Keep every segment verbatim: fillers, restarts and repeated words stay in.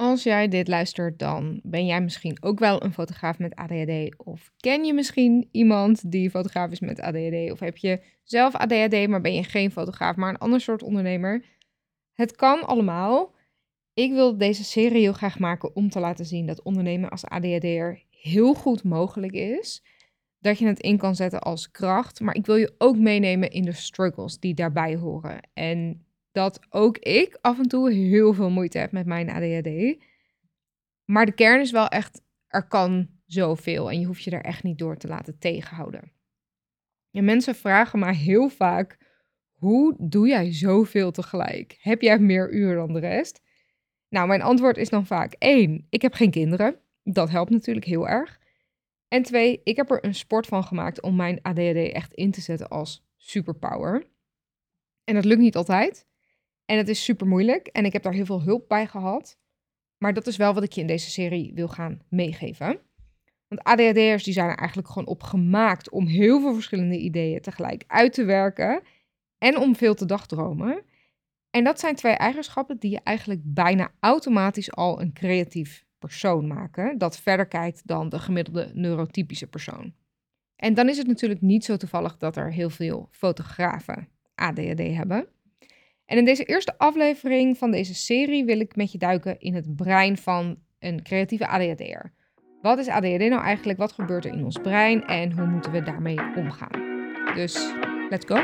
Als jij dit luistert, dan ben jij misschien ook wel een fotograaf met A D H D. Of ken je misschien iemand die fotograaf is met A D H D? Of heb je zelf A D H D, maar ben je geen fotograaf, maar een ander soort ondernemer? Het kan allemaal. Ik wil deze serie heel graag maken om te laten zien dat ondernemen als A D H D'er heel goed mogelijk is. Dat je het in kan zetten als kracht. Maar ik wil je ook meenemen in de struggles die daarbij horen. En dat ook ik af en toe heel veel moeite heb met mijn A D H D. Maar de kern is wel echt, er kan zoveel en je hoeft je er echt niet door te laten tegenhouden. En mensen vragen mij heel vaak, hoe doe jij zoveel tegelijk? Heb jij meer uren dan de rest? Nou, mijn antwoord is dan vaak één, ik heb geen kinderen. Dat helpt natuurlijk heel erg. En twee, ik heb er een sport van gemaakt om mijn A D H D echt in te zetten als superpower. En dat lukt niet altijd. En het is super moeilijk en ik heb daar heel veel hulp bij gehad. Maar dat is wel wat ik je in deze serie wil gaan meegeven. Want A D H D'ers die zijn er eigenlijk gewoon op gemaakt om heel veel verschillende ideeën tegelijk uit te werken. En om veel te dagdromen. En dat zijn twee eigenschappen die je eigenlijk bijna automatisch al een creatief persoon maken. Dat verder kijkt dan de gemiddelde neurotypische persoon. En dan is het natuurlijk niet zo toevallig dat er heel veel fotografen A D H D hebben. En in deze eerste aflevering van deze serie wil ik met je duiken in het brein van een creatieve A D H D'er. Wat is A D H D nou eigenlijk? Wat gebeurt er in ons brein en hoe moeten we daarmee omgaan? Dus, let's go!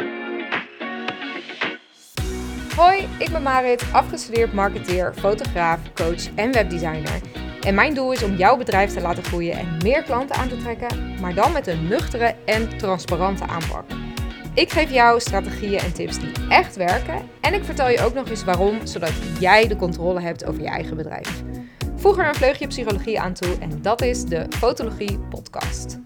Hoi, ik ben Marit, afgestudeerd marketeer, fotograaf, coach en webdesigner. En mijn doel is om jouw bedrijf te laten groeien en meer klanten aan te trekken, maar dan met een nuchtere en transparante aanpak. Ik geef jou strategieën en tips die echt werken en ik vertel je ook nog eens waarom, zodat jij de controle hebt over je eigen bedrijf. Voeg er een vleugje psychologie aan toe en dat is de Fotologie Podcast.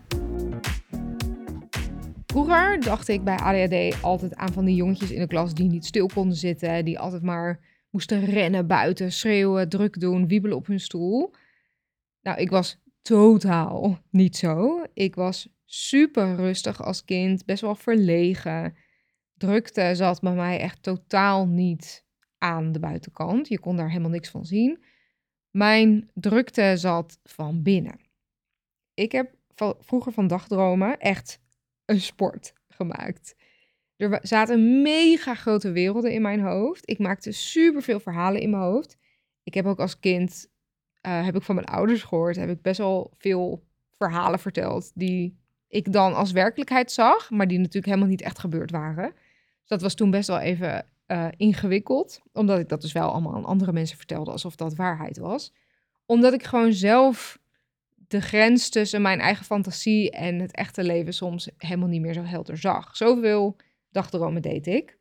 Vroeger dacht ik bij A D H D altijd aan van die jongetjes in de klas die niet stil konden zitten, die altijd maar moesten rennen buiten, schreeuwen, druk doen, wiebelen op hun stoel. Nou, ik was totaal niet zo. Ik was super rustig als kind, best wel verlegen. Drukte zat bij mij echt totaal niet aan de buitenkant. Je kon daar helemaal niks van zien. Mijn drukte zat van binnen. Ik heb vroeger van dagdromen echt een sport gemaakt. Er zaten mega grote werelden in mijn hoofd. Ik maakte super veel verhalen in mijn hoofd. Ik heb ook als kind, uh, heb ik van mijn ouders gehoord, heb ik best wel veel verhalen verteld die ik dan als werkelijkheid zag, maar die natuurlijk helemaal niet echt gebeurd waren. Dus dat was toen best wel even uh, ingewikkeld, omdat ik dat dus wel allemaal aan andere mensen vertelde alsof dat waarheid was. Omdat ik gewoon zelf de grens tussen mijn eigen fantasie en het echte leven soms helemaal niet meer zo helder zag. Zoveel dagdromen deed ik.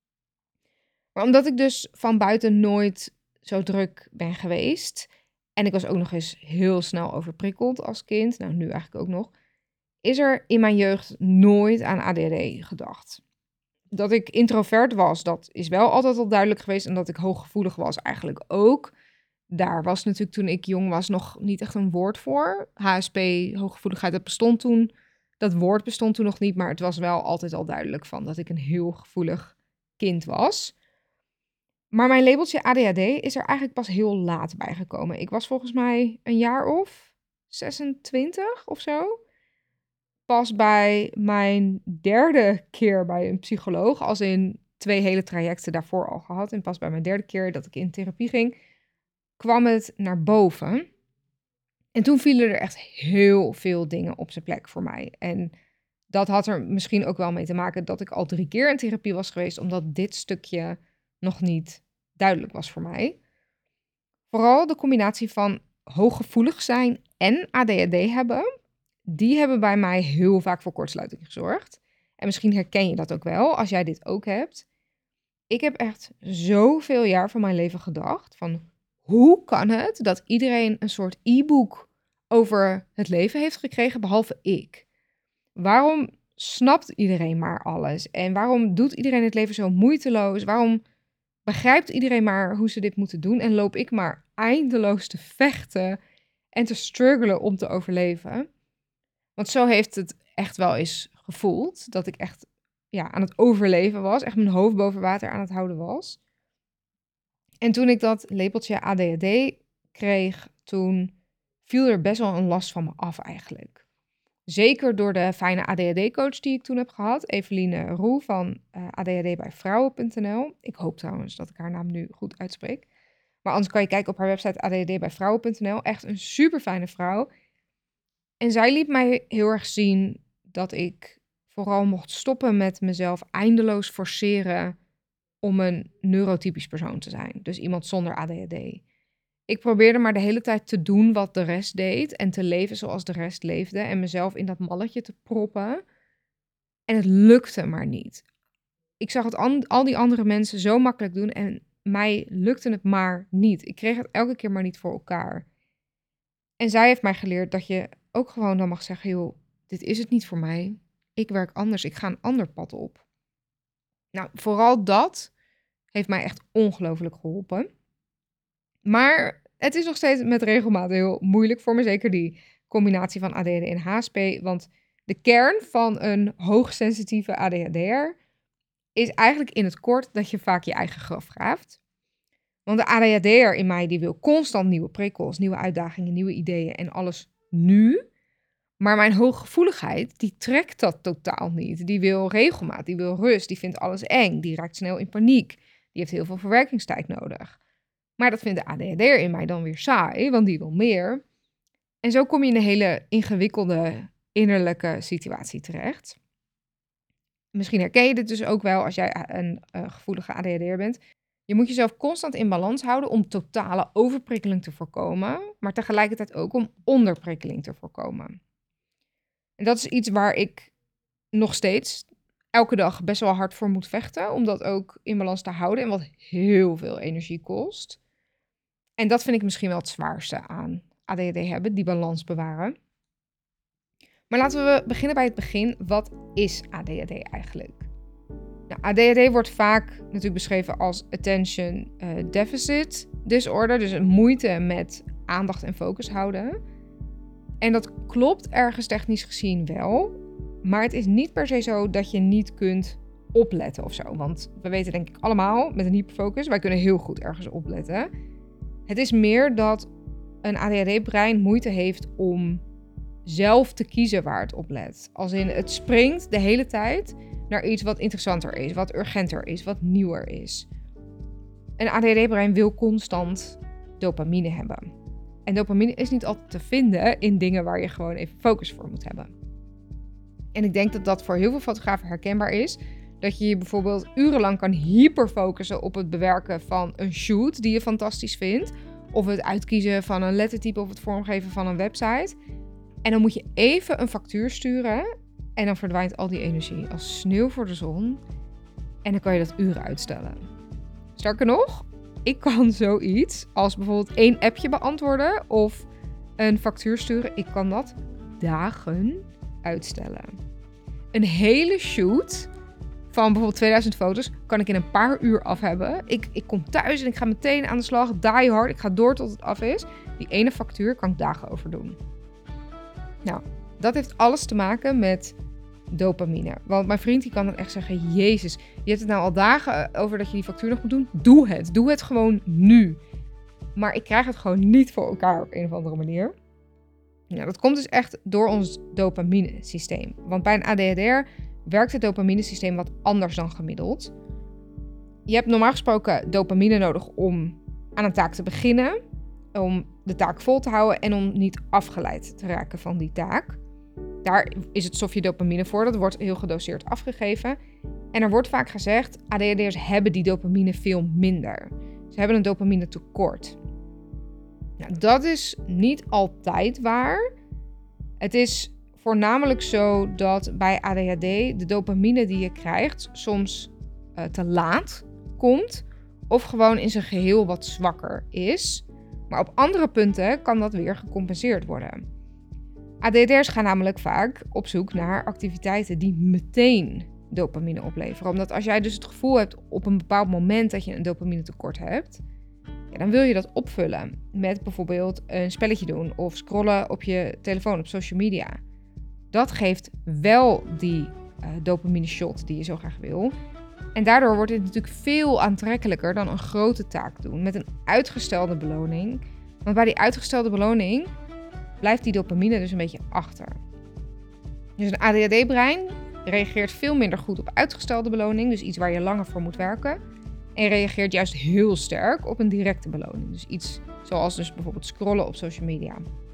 Maar omdat ik dus van buiten nooit zo druk ben geweest, en ik was ook nog eens heel snel overprikkeld als kind, nou nu eigenlijk ook nog, is er in mijn jeugd nooit aan A D H D gedacht. Dat ik introvert was, dat is wel altijd al duidelijk geweest, en dat ik hooggevoelig was eigenlijk ook. Daar was natuurlijk toen ik jong was nog niet echt een woord voor. H S P, hooggevoeligheid, dat bestond toen. Dat woord bestond toen nog niet, maar het was wel altijd al duidelijk van dat ik een heel gevoelig kind was. Maar mijn labeltje A D H D is er eigenlijk pas heel laat bij gekomen. Ik was volgens mij een jaar of zesentwintig of zo. Pas bij mijn derde keer bij een psycholoog, als in twee hele trajecten daarvoor al gehad. En pas bij mijn derde keer dat ik in therapie ging, kwam het naar boven. En toen vielen er echt heel veel dingen op zijn plek voor mij. En dat had er misschien ook wel mee te maken dat ik al drie keer in therapie was geweest, omdat dit stukje nog niet duidelijk was voor mij. Vooral de combinatie van hooggevoelig zijn en A D H D hebben, die hebben bij mij heel vaak voor kortsluiting gezorgd. En misschien herken je dat ook wel, als jij dit ook hebt. Ik heb echt zoveel jaar van mijn leven gedacht van, hoe kan het dat iedereen een soort e-book over het leven heeft gekregen, behalve ik? Waarom snapt iedereen maar alles? En waarom doet iedereen het leven zo moeiteloos? Waarom begrijpt iedereen maar hoe ze dit moeten doen? En loop ik maar eindeloos te vechten en te struggelen om te overleven? Want zo heeft het echt wel eens gevoeld, dat ik echt ja, aan het overleven was. Echt mijn hoofd boven water aan het houden was. En toen ik dat labeltje A D H D kreeg, toen viel er best wel een last van me af eigenlijk. Zeker door de fijne A D H D-coach die ik toen heb gehad, Eveline Roe van uh, A D H D bij vrouwen punt n l. Ik hoop trouwens dat ik haar naam nu goed uitspreek. Maar anders kan je kijken op haar website A D H D bij vrouwen punt n l. Echt een super fijne vrouw. En zij liet mij heel erg zien dat ik vooral mocht stoppen met mezelf eindeloos forceren om een neurotypisch persoon te zijn. Dus iemand zonder A D H D. Ik probeerde maar de hele tijd te doen wat de rest deed en te leven zoals de rest leefde en mezelf in dat malletje te proppen. En het lukte maar niet. Ik zag het an- al die andere mensen zo makkelijk doen en mij lukte het maar niet. Ik kreeg het elke keer maar niet voor elkaar. En zij heeft mij geleerd dat je ook gewoon dan mag zeggen, joh, dit is het niet voor mij. Ik werk anders, ik ga een ander pad op. Nou, vooral dat heeft mij echt ongelooflijk geholpen. Maar het is nog steeds met regelmaat heel moeilijk voor me. Zeker die combinatie van A D H D en H S P. Want de kern van een hoogsensitieve A D H D'er is eigenlijk in het kort dat je vaak je eigen graf graaft. Want de A D H D'er in mij die wil constant nieuwe prikkels, nieuwe uitdagingen, nieuwe ideeën en alles nu. Maar mijn hooggevoeligheid, die trekt dat totaal niet. Die wil regelmaat, die wil rust, die vindt alles eng, die raakt snel in paniek. Die heeft heel veel verwerkingstijd nodig. Maar dat vindt de A D H D'er in mij dan weer saai, want die wil meer. En zo kom je in een hele ingewikkelde innerlijke situatie terecht. Misschien herken je dit dus ook wel als jij een uh, gevoelige A D H D'er bent. Je moet jezelf constant in balans houden om totale overprikkeling te voorkomen, maar tegelijkertijd ook om onderprikkeling te voorkomen. En dat is iets waar ik nog steeds elke dag best wel hard voor moet vechten, om dat ook in balans te houden en wat heel veel energie kost. En dat vind ik misschien wel het zwaarste aan A D H D hebben, die balans bewaren. Maar laten we beginnen bij het begin. Wat is A D H D eigenlijk? Nou, A D H D wordt vaak natuurlijk beschreven als Attention uh, Deficit Disorder, dus een moeite met aandacht en focus houden. En dat klopt ergens technisch gezien wel, maar het is niet per se zo dat je niet kunt opletten of zo. Want we weten denk ik allemaal met een hyperfocus, wij kunnen heel goed ergens opletten. Het is meer dat een A D H D-brein moeite heeft om zelf te kiezen waar het op let. Als in, het springt de hele tijd naar iets wat interessanter is, wat urgenter is, wat nieuwer is. Een A D H D-brein wil constant dopamine hebben. En dopamine is niet altijd te vinden in dingen waar je gewoon even focus voor moet hebben. En ik denk dat dat voor heel veel fotografen herkenbaar is. Dat je je bijvoorbeeld urenlang kan hyperfocussen op het bewerken van een shoot die je fantastisch vindt. Of het uitkiezen van een lettertype of het vormgeven van een website. En dan moet je even een factuur sturen en dan verdwijnt al die energie als sneeuw voor de zon. En dan kan je dat uren uitstellen. Sterker nog, ik kan zoiets als bijvoorbeeld één appje beantwoorden of een factuur sturen. Ik kan dat dagen uitstellen. Een hele shoot van bijvoorbeeld tweeduizend foto's kan ik in een paar uur af hebben. Ik, ik kom thuis en ik ga meteen aan de slag, die hard. Ik ga door tot het af is. Die ene factuur kan ik dagen over doen. Nou, dat heeft alles te maken met dopamine. Want mijn vriend die kan dan echt zeggen, Jezus, je hebt het nou al dagen over dat je die factuur nog moet doen. Doe het. Doe het gewoon nu. Maar ik krijg het gewoon niet voor elkaar op een of andere manier. Nou, dat komt dus echt door ons dopamine-systeem. Want bij een A D H D'er werkt het dopamine-systeem wat anders dan gemiddeld. Je hebt normaal gesproken dopamine nodig om aan een taak te beginnen, om de taak vol te houden en om niet afgeleid te raken van die taak. Daar is het stofje dopamine voor, dat wordt heel gedoseerd afgegeven. En er wordt vaak gezegd, A D H D'ers hebben die dopamine veel minder. Ze hebben een dopamine tekort. Nou, dat is niet altijd waar. Het is voornamelijk zo dat bij A D H D de dopamine die je krijgt soms uh, te laat komt of gewoon in zijn geheel wat zwakker is. Maar op andere punten kan dat weer gecompenseerd worden. A D H D'ers gaan namelijk vaak op zoek naar activiteiten die meteen dopamine opleveren. Omdat als jij dus het gevoel hebt op een bepaald moment dat je een dopamine tekort hebt, ja, dan wil je dat opvullen met bijvoorbeeld een spelletje doen of scrollen op je telefoon op social media. Dat geeft wel die uh, dopamine shot die je zo graag wil. En daardoor wordt het natuurlijk veel aantrekkelijker dan een grote taak doen met een uitgestelde beloning. Want bij die uitgestelde beloning blijft die dopamine dus een beetje achter. Dus een A D H D-brein reageert veel minder goed op uitgestelde beloning, dus iets waar je langer voor moet werken. En reageert juist heel sterk op een directe beloning. Dus iets zoals dus bijvoorbeeld scrollen op social media.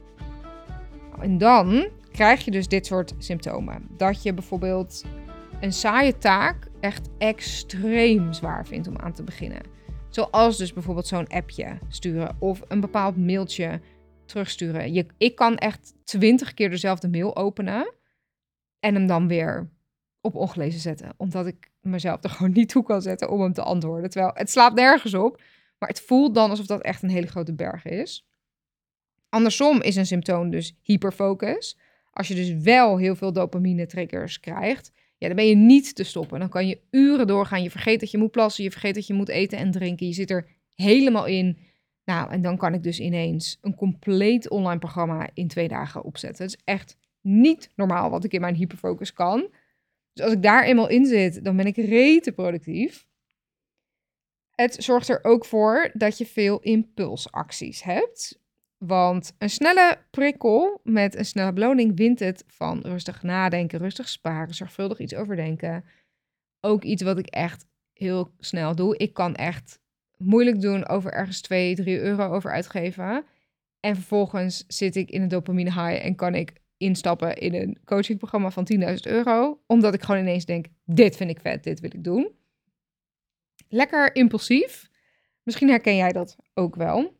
En dan krijg je dus dit soort symptomen. Dat je bijvoorbeeld een saaie taak echt extreem zwaar vindt om aan te beginnen. Zoals dus bijvoorbeeld zo'n appje sturen of een bepaald mailtje terugsturen. Je, ik kan echt twintig keer dezelfde mail openen en hem dan weer op ongelezen zetten. Omdat ik mezelf er gewoon niet toe kan zetten om hem te antwoorden. Terwijl het slaat nergens op, maar het voelt dan alsof dat echt een hele grote berg is. Andersom is een symptoom dus hyperfocus. Als je dus wel heel veel dopamine triggers krijgt, ja, dan ben je niet te stoppen. Dan kan je uren doorgaan. Je vergeet dat je moet plassen, je vergeet dat je moet eten en drinken. Je zit er helemaal in. Nou, en dan kan ik dus ineens een compleet online programma in twee dagen opzetten. Het is echt niet normaal wat ik in mijn hyperfocus kan. Dus als ik daar eenmaal in zit, dan ben ik rete productief. Het zorgt er ook voor dat je veel impulsacties hebt. Want een snelle prikkel met een snelle beloning wint het van rustig nadenken, rustig sparen, zorgvuldig iets overdenken. Ook iets wat ik echt heel snel doe. Ik kan echt moeilijk doen over ergens twee, drie euro over uitgeven. En vervolgens zit ik in een dopamine high en kan ik instappen in een coachingprogramma van tienduizend euro. Omdat ik gewoon ineens denk, dit vind ik vet, dit wil ik doen. Lekker impulsief. Misschien herken jij dat ook wel.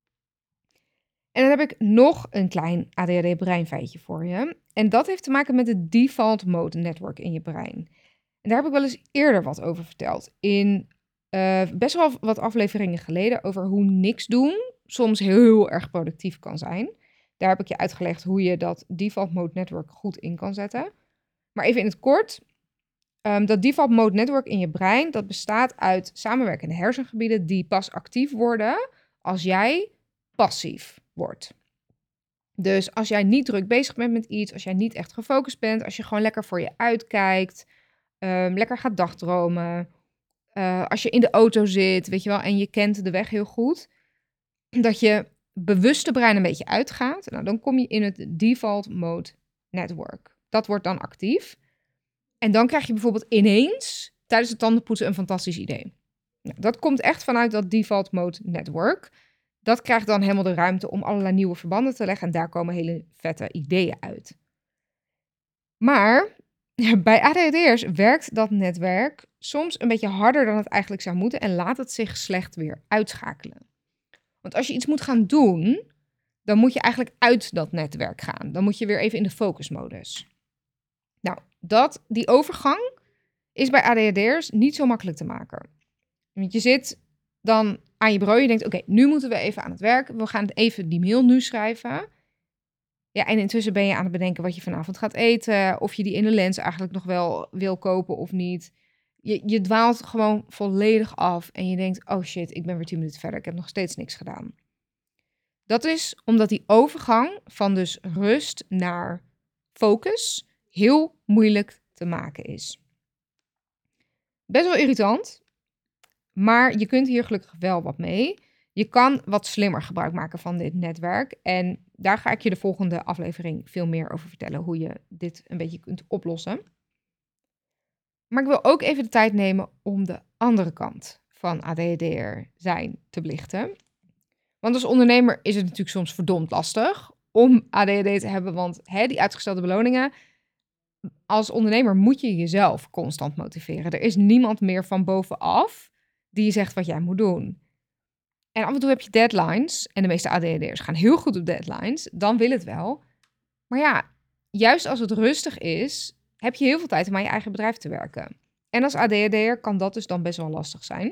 En dan heb ik nog een klein A D H D-breinfeitje voor je. En dat heeft te maken met het default mode network in je brein. En daar heb ik wel eens eerder wat over verteld. In uh, best wel wat afleveringen geleden over hoe niks doen soms heel erg productief kan zijn. Daar heb ik je uitgelegd hoe je dat default mode network goed in kan zetten. Maar even in het kort. Um, dat default mode network in je brein, dat bestaat uit samenwerkende hersengebieden die pas actief worden als jij passief wordt. Dus als jij niet druk bezig bent met iets, als jij niet echt gefocust bent, als je gewoon lekker voor je uitkijkt, um, lekker gaat dagdromen, uh, als je in de auto zit, weet je wel, en je kent de weg heel goed, dat je bewuste brein een beetje uitgaat, nou, dan kom je in het default mode network. Dat wordt dan actief. En dan krijg je bijvoorbeeld ineens tijdens het tandenpoetsen een fantastisch idee. Nou, dat komt echt vanuit dat default mode network. Dat krijgt dan helemaal de ruimte om allerlei nieuwe verbanden te leggen. En daar komen hele vette ideeën uit. Maar bij A D H D'ers werkt dat netwerk soms een beetje harder dan het eigenlijk zou moeten. En laat het zich slecht weer uitschakelen. Want als je iets moet gaan doen, dan moet je eigenlijk uit dat netwerk gaan. Dan moet je weer even in de focusmodus. Nou, dat, die overgang is bij A D H D'ers niet zo makkelijk te maken. Want je zit dan aan je bureau, je denkt, oké, okay, nu moeten we even aan het werk. We gaan even die mail nu schrijven. Ja, en intussen ben je aan het bedenken wat je vanavond gaat eten. Of je die in de lens eigenlijk nog wel wil kopen of niet. Je, je dwaalt gewoon volledig af en je denkt, oh shit, ik ben weer tien minuten verder. Ik heb nog steeds niks gedaan. Dat is omdat die overgang van dus rust naar focus heel moeilijk te maken is. Best wel irritant, maar je kunt hier gelukkig wel wat mee. Je kan wat slimmer gebruik maken van dit netwerk. En daar ga ik je de volgende aflevering veel meer over vertellen, hoe je dit een beetje kunt oplossen. Maar ik wil ook even de tijd nemen om de andere kant van A D H D'er zijn te belichten. Want als ondernemer is het natuurlijk soms verdomd lastig om A D H D te hebben, want hè, die uitgestelde beloningen, als ondernemer moet je jezelf constant motiveren. Er is niemand meer van bovenaf die je zegt wat jij moet doen. En af en toe heb je deadlines, en de meeste A D H D'ers gaan heel goed op deadlines, dan wil het wel. Maar ja, juist als het rustig is, heb je heel veel tijd om aan je eigen bedrijf te werken. En als A D H D'er kan dat dus dan best wel lastig zijn.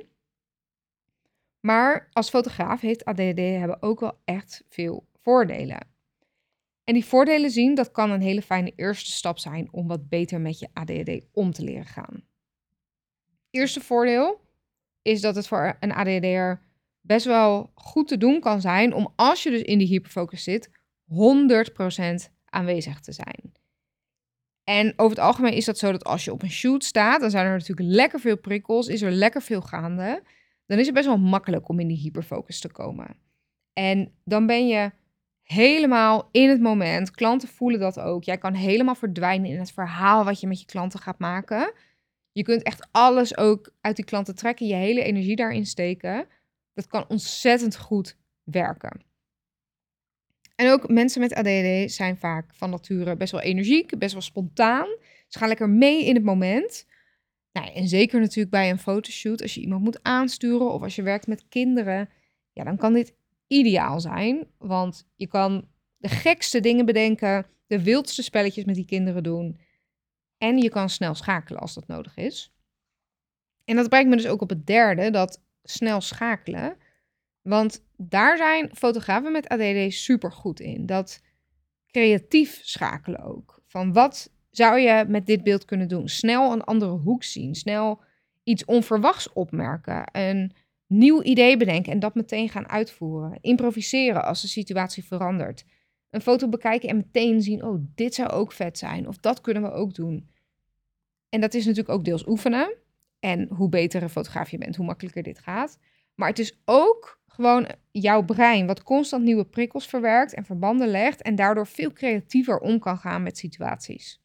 Maar als fotograaf heeft A D H D hebben ook wel echt veel voordelen. En die voordelen zien, dat kan een hele fijne eerste stap zijn om wat beter met je A D H D om te leren gaan. Eerste voordeel is dat het voor een A D H D'er best wel goed te doen kan zijn om, als je dus in die hyperfocus zit, honderd procent aanwezig te zijn. En over het algemeen is dat zo dat als je op een shoot staat, dan zijn er natuurlijk lekker veel prikkels, is er lekker veel gaande. Dan is het best wel makkelijk om in die hyperfocus te komen. En dan ben je helemaal in het moment. Klanten voelen dat ook. Jij kan helemaal verdwijnen in het verhaal wat je met je klanten gaat maken. Je kunt echt alles ook uit die klanten trekken, je hele energie daarin steken. Dat kan ontzettend goed werken. En ook mensen met A D H D zijn vaak van nature best wel energiek, best wel spontaan. Ze gaan lekker mee in het moment. Nou, en zeker natuurlijk bij een fotoshoot, als je iemand moet aansturen of als je werkt met kinderen, ja, dan kan dit ideaal zijn. Want je kan de gekste dingen bedenken, de wildste spelletjes met die kinderen doen. En je kan snel schakelen als dat nodig is. En dat brengt me dus ook op het derde, dat snel schakelen. Want daar zijn fotografen met A D H D super goed in. Dat creatief schakelen ook. Van wat zou je met dit beeld kunnen doen? Snel een andere hoek zien. Snel iets onverwachts opmerken. Een nieuw idee bedenken en dat meteen gaan uitvoeren. Improviseren als de situatie verandert. Een foto bekijken en meteen zien, oh, dit zou ook vet zijn. Of dat kunnen we ook doen. En dat is natuurlijk ook deels oefenen. En hoe beter een fotograaf je bent, hoe makkelijker dit gaat. Maar het is ook gewoon jouw brein wat constant nieuwe prikkels verwerkt en verbanden legt en daardoor veel creatiever om kan gaan met situaties.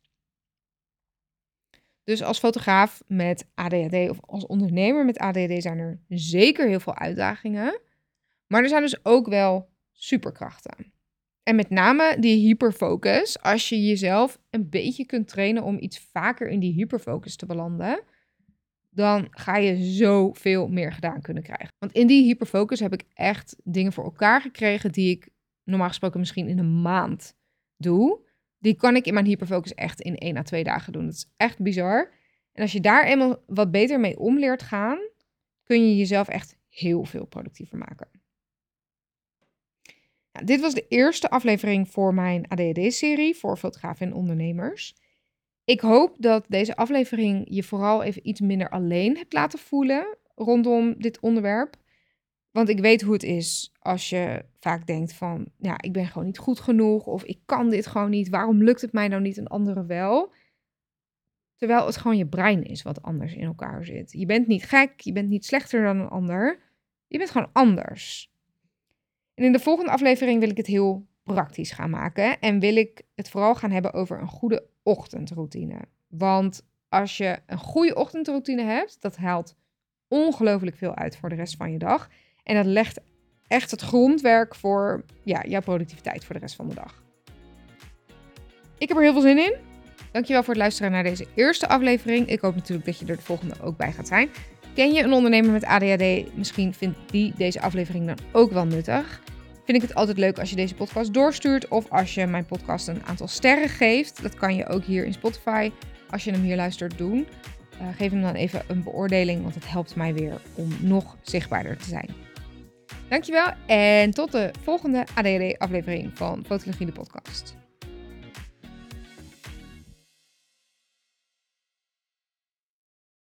Dus als fotograaf met A D H D of als ondernemer met A D H D zijn er zeker heel veel uitdagingen. Maar er zijn dus ook wel superkrachten. En met name die hyperfocus, als je jezelf een beetje kunt trainen om iets vaker in die hyperfocus te belanden, dan ga je zoveel meer gedaan kunnen krijgen. Want in die hyperfocus heb ik echt dingen voor elkaar gekregen die ik normaal gesproken misschien in een maand doe. Die kan ik in mijn hyperfocus echt in één à twee dagen doen. Dat is echt bizar. En als je daar eenmaal wat beter mee om leert gaan, kun je jezelf echt heel veel productiever maken. Nou, dit was de eerste aflevering voor mijn A D H D-serie voor fotografen en ondernemers. Ik hoop dat deze aflevering je vooral even iets minder alleen hebt laten voelen rondom dit onderwerp. Want ik weet hoe het is als je vaak denkt van, ja, ik ben gewoon niet goed genoeg of ik kan dit gewoon niet. Waarom lukt het mij nou niet en anderen wel? Terwijl het gewoon je brein is wat anders in elkaar zit. Je bent niet gek, je bent niet slechter dan een ander. Je bent gewoon anders. En in de volgende aflevering wil ik het heel praktisch gaan maken. En wil ik het vooral gaan hebben over een goede ochtendroutine. Want als je een goede ochtendroutine hebt, dat haalt ongelooflijk veel uit voor de rest van je dag. En dat legt echt het grondwerk voor ja, jouw productiviteit voor de rest van de dag. Ik heb er heel veel zin in. Dankjewel voor het luisteren naar deze eerste aflevering. Ik hoop natuurlijk dat je er de volgende ook bij gaat zijn. Ken je een ondernemer met A D H D? Misschien vindt die deze aflevering dan ook wel nuttig. Vind ik het altijd leuk als je deze podcast doorstuurt of als je mijn podcast een aantal sterren geeft. Dat kan je ook hier in Spotify, als je hem hier luistert, doen. Uh, geef hem dan even een beoordeling, want het helpt mij weer om nog zichtbaarder te zijn. Dankjewel en tot de volgende A D H D aflevering van Fotologie de podcast.